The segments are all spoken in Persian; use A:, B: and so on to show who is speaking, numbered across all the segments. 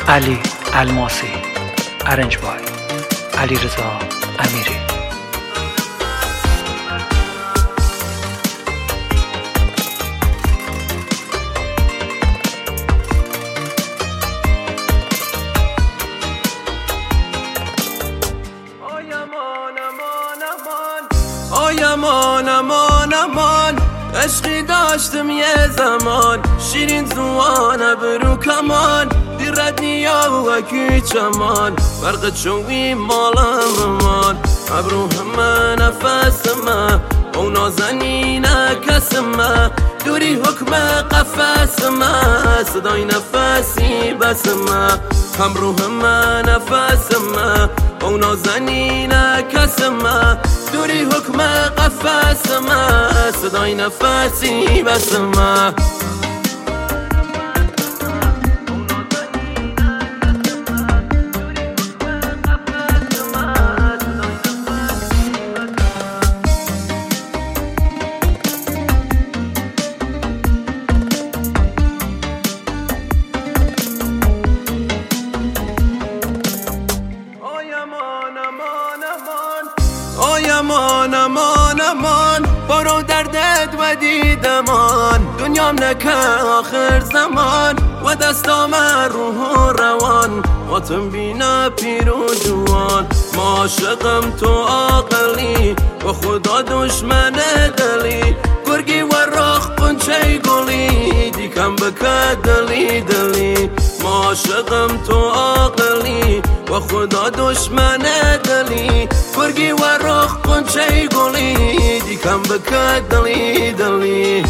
A: علی الماسی، ارنج بای علیرضا امیری.
B: امان امان امان عشقی داشتم یه زمان، شیرین زوان ابرو کمان، دیرد نیا و کی چمان، برق چوی مالم امان، ابرو همه نفسمه او نازنینه کسمه، دوری حکم قفسمه صدای نفسی بسمه، هم رو همه نفسمه او نازنینه کسمه، دوری حکم قفسمه صدای نفسی بسمه. امان امان امان برو دردت و دیدمان، دنیام نکه آخر زمان و دستام روح و روان، واتم بینا پیر و جوان، ما عاشقم تو عاقلی و خدا دشمن دلی، گرگی و رخ قنچه گلی دیکم بکه دلی دلی، ما عاشقم تو عاقلی و خدا دشمن دلی، گرگی و رخ قنچه گلی دیکم بکه دلی دلی.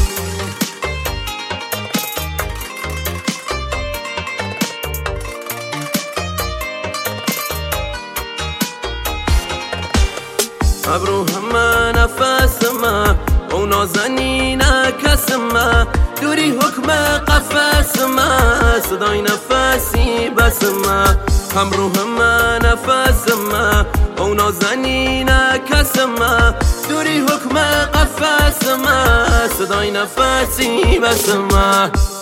B: ابرو همه نفسمه او نازنینه کسمه، دوری حکم قفسمه صدای نفسی بسمه، هم رو همه نفسمه او نازنینه کسمه، دوری حکم قفسمه صدای نفسی بسمه.